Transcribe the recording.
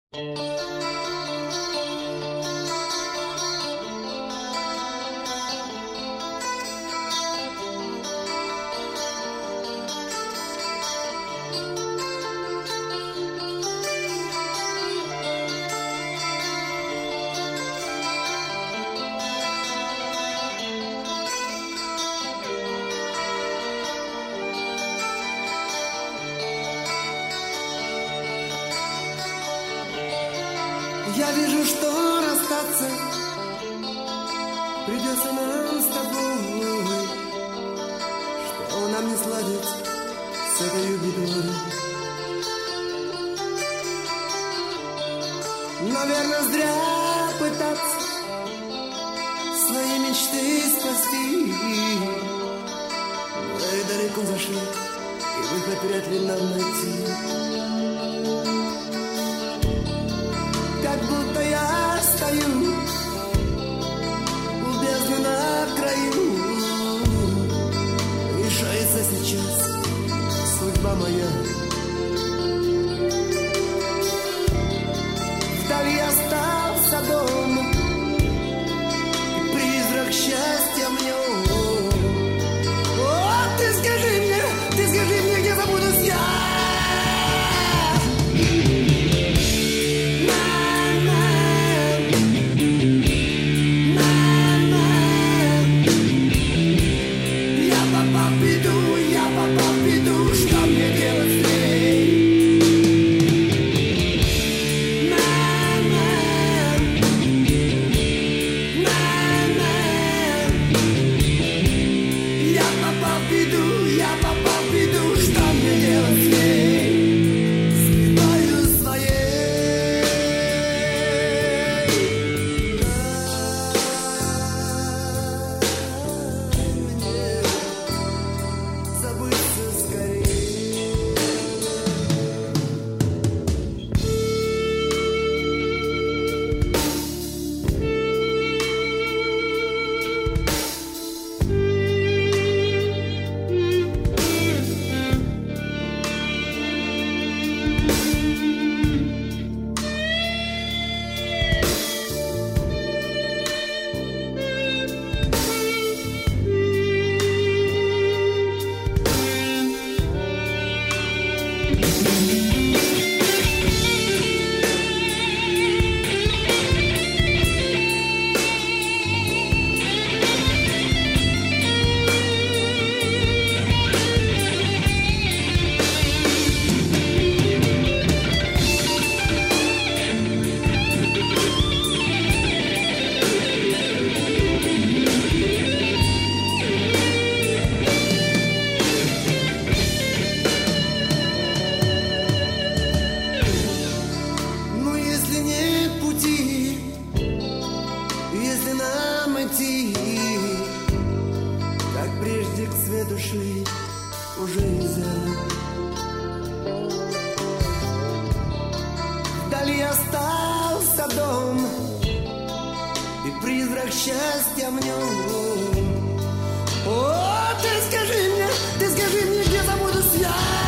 Я вижу, что расстаться придется нам с тобой, что нам не сладить с этой бедой. Наверное, зря пытаться свои мечты спасти. Мы далеко зашли, и выход вряд ли нам найти. Как будто я стою у бездны на краю. Решается сейчас судьба моя. Вдали остался дом и призрак счастья в нем. О, ты скажи мне, где забудусь я. Уже нельзя. Вдали остался дом и призрак счастья в нем. О, ты скажи мне, где забудусь я.